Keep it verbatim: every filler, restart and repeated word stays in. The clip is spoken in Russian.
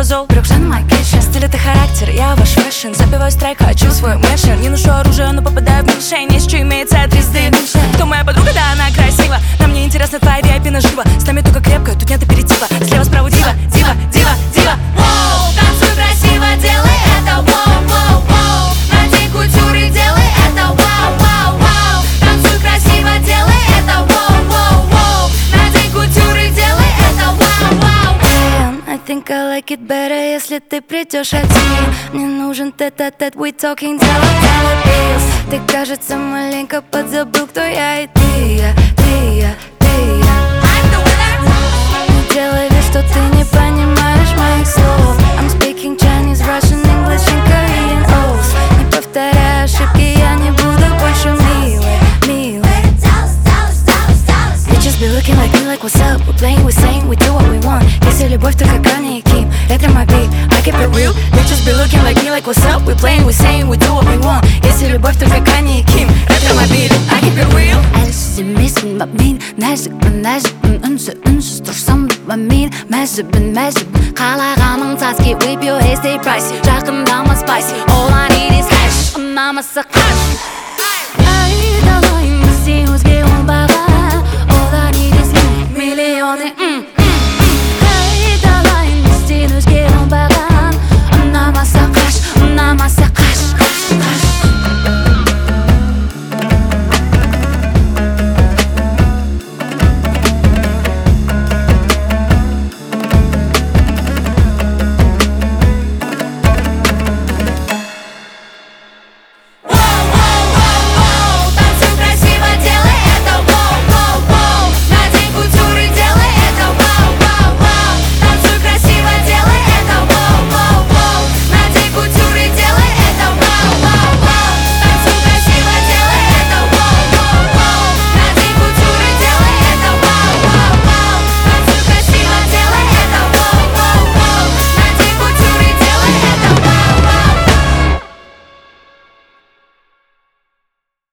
зол. Брюк, жанр my kitchen. Стиль это характер, я ваш фэшн. Забиваю страйк, хочу свой мэшин. Не ношу оружие, но попадаю в мишень. Еще имеется тридцать. Кто моя подруга? Да, она красива. Нам не интересна твоя ви ай пи нажива. С нами только крепко, тут нет аперитива. Слева, справа дива, дива, дива, дива. Воу, танцуй красиво, делай это, воу, воу, воу. Надень кутюр и делай это, вау, вау, вау. Танцуй красиво, делай это, воу, воу, воу. Надень кутюр и делай это, вау, вау. Damn, I think I like it better, если ты придешь один. Мне нужен тет-а-тет, we talking dollar, dollar bills. Ты, кажется, маленько подзабыл, кто я, и ты я, ты я, ты я. I'm the winner. Не делай вид, что ты не понимаешь моих слов. I'm speaking Chinese, Russian, English and Korean O's. Не повторяй ошибки, я не буду больше милой, милой. Bitches be looking like me, like what's up? We're playing, we're saying, we do what we want. Если любовь, то как Kanye и Kim, это мой beat, I keep it real. Bitches be looking like me, like what's up? We're playing, we're saying, we do what we want. Если любовь, то как Kanye и Kim, это мой beat, I keep it real. Әлсімесін бап мен нәжікпін нәжікпін үнсі үнсіз тұрсам ба мен мәжібін мәжібін қалағаның таски whip your head stay pricey жақындама spicy all I need is cash ұнамаса